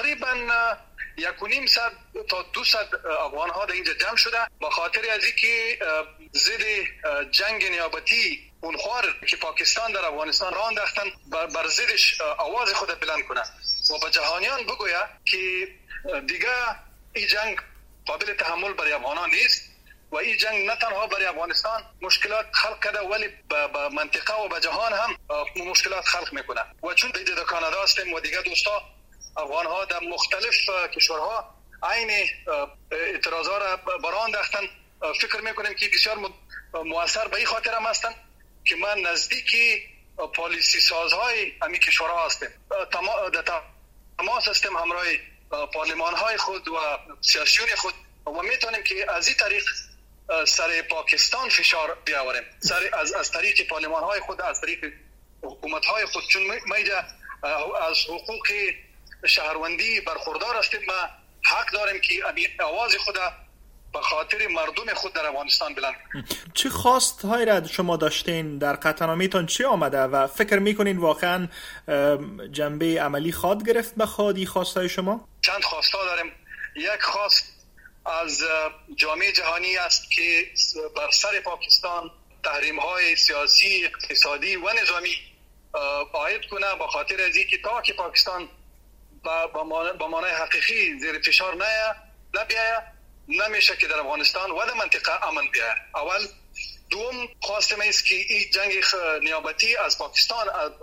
تقریبا 1.5 تا 200 افغان ها در اینجا جمع شده به خاطر از اینکه ضد جنگ نیابتی اونخوار که پاکستان در افغانستان راه انداختن بر ضدش آواز خود بلند کنه و به جهانیان بگوید که دیگه این جنگ قابل تحمل برای افغانان نیست و این جنگ نه تنها برای افغانستان مشکلات خلق کرده ولی به منطقه و به جهان هم مشکلات خلق میکنه. و چون در کانادا هستیم و دیگه دوستا افغان ها در مختلف کشورها عین اعتراضا را برآورده انداختن، فکر میکنیم که بسیار مؤثر به این خاطر هم هستن که من نزدیکی پالیسی سازهای همین کشورها هستیم، تماس هستیم همراه پارلمان های خود و سیاسیون خود و میتونیم که از این طریق سر پاکستان فشار بیاوریم، از طریق پارلمان های خود، از طریق حکومت های خود، چون ما از حقوق شهروندی برخوردار هستیم. ما حق داریم که آواز خود به خاطر مردم خود در افغانستان بلند کنیم. چه خواست هایی را شما داشتین در قطعنامه‌تان چی آمده و فکر میکنین واقعا جنبه عملی خواهد گرفت به خودی خواستهای شما؟ چند خواستا داریم. یک خواست از جامعه جهانی است که بر سر پاکستان تحریم های سیاسی، اقتصادی و نظامی عاید کنه به خاطر از اینکه تا که پاکستان به معنای حقیقی زیر فشار نبیاید نمیشه که در افغانستان و در منطقه امن بیاید. اول. دوم خواست ما است که این جنگ نیابتی از پاکستان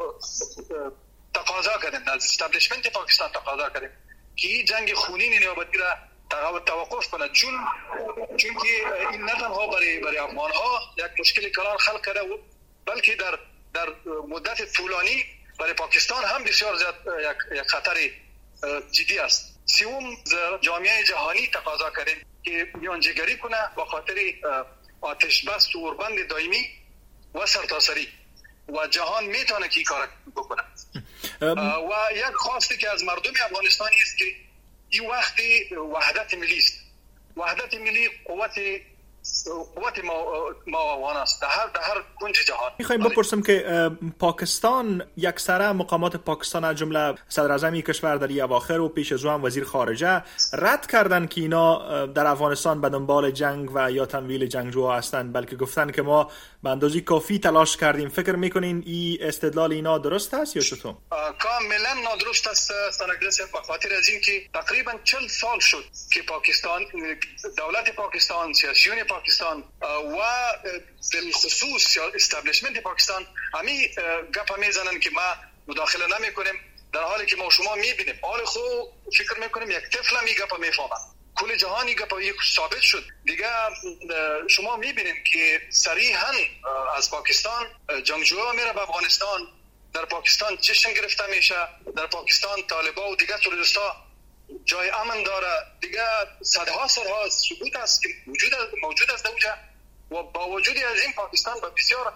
تقاضا کردیم، از استابلیشمنت پاکستان تقاضا کردیم که این جنگ خونین نیابتی را توقف کنه، چون که این نه تنها برای افغان ها یک مشکل کلان خلق کرده بلکه در مدت طولانی برای پاکستان هم بسیار زیاد یک خطر جدی است. سوم جامعه جهانی تقاضا کردیم که میانجیگری کنه با خاطر آتش بس و اوربند دائمی و سرتاسری و جهان میتونه که این کار بکنه. و یک خواستی که از مردم افغانستانی است که این وقت وحدت ملی است. وحدت ملی قوت ما افغان است در هر کنج جهان. میخوایم بپرسم که پاکستان یکسره مقامات پاکستان از جمله صدر اعظم کشور در اواخر و پیش از او هم وزیر خارجه رد کردن که اینا در افغانستان به دنبال جنگ و یا تمویل جنگجوها هستند، بلکه گفتن که ما به اندازه کافی تلاش کردیم. فکر میکنین این استدلال اینا درست است یا چطور؟ کاملا نادرست است سنگرس، به خاطر از این که تقریبا 40 سال شد که پاکستان، دولت پاکستان، سیاسیون پاکستان و بالخصوص استابلیشمنت پاکستان همین گپ میزنن که ما مداخله نمی کنیم، در حالی که ما شما میبینیم حال خود فکر میکنیم یک طفل هم این گپ میفهمه. کل جهان این گپ ثابت شد دیگه. شما میبینیم که صریحا از پاکستان جنگجوها میره به افغانستان، در پاکستان جشن گرفته میشه، در پاکستان طالبا و دیگه تروریستا جای امن داره دیگه. صدها ثبوت است که موجود است اونجا و با وجود از این پاکستان با بسیار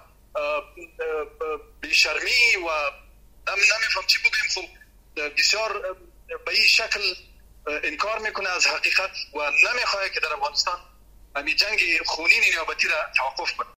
بیشرمی و نمیفهم چی بگیم، خب بسیار به این شکل انکار میکنه از حقیقت و نمیخواه که در افغانستان همین جنگ خونین نیابتی را توقف کنه.